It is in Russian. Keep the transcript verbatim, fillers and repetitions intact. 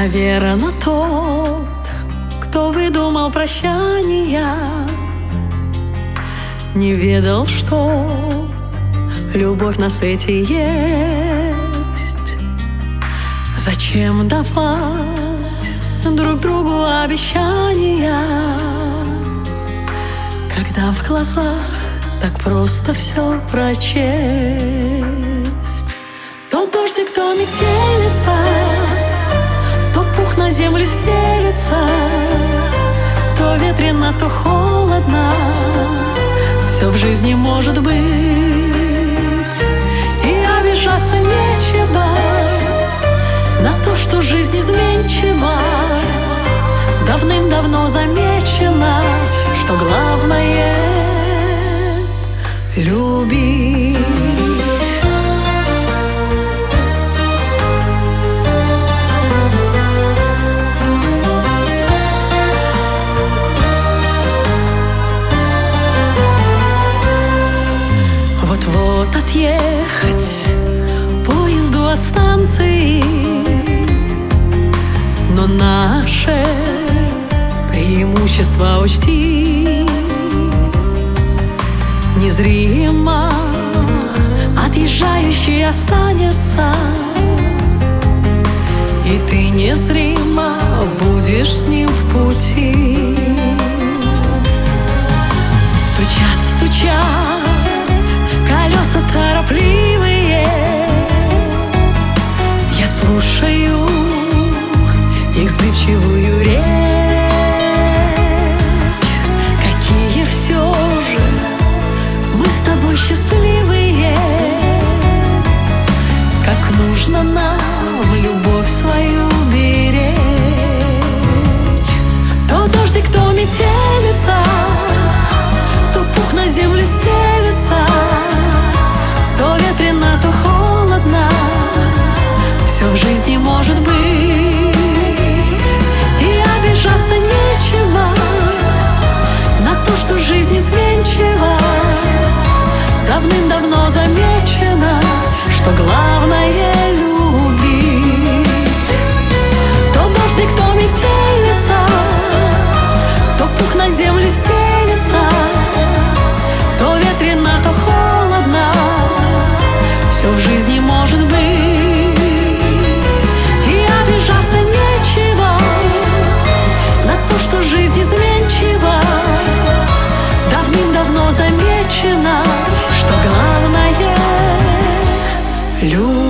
Наверно, тот, кто выдумал прощания, не ведал, что любовь на свете есть. Зачем давать друг другу обещания, когда в глазах так просто все прочесть? То дождик, то метелица, то пух на землю стелется, то ветрено, то холодно. Все в жизни может быть, и обижаться нечего на то, что жизнь изменчива. Давным-давно замечено, что главное — любить. Вот-вот отъехать поезду от станции, но наше преимущество учти. Незримо отъезжающий останется, и ты незримо будешь с ним в пути. Стучат, стучат колеса торопливые, я слушаю их сбивчивую речь. Какие все же мы с тобой счастливые, как нужно нам любовь свою беречь. То дождик, то метелица, то пух на землю стелется, то ветрено, то холодно. Все в жизни может быть, и обижаться нечего на то, что жизнь изменчива. Давным-давно замечено, что главное — любить. То дождик, то метелица, то пух на землю стелется, то ветрено, то холодно. Все в жизни может быть, и обижаться нечего на то, что жизнь изменчива. Давным-давно замечено, что главное — любить.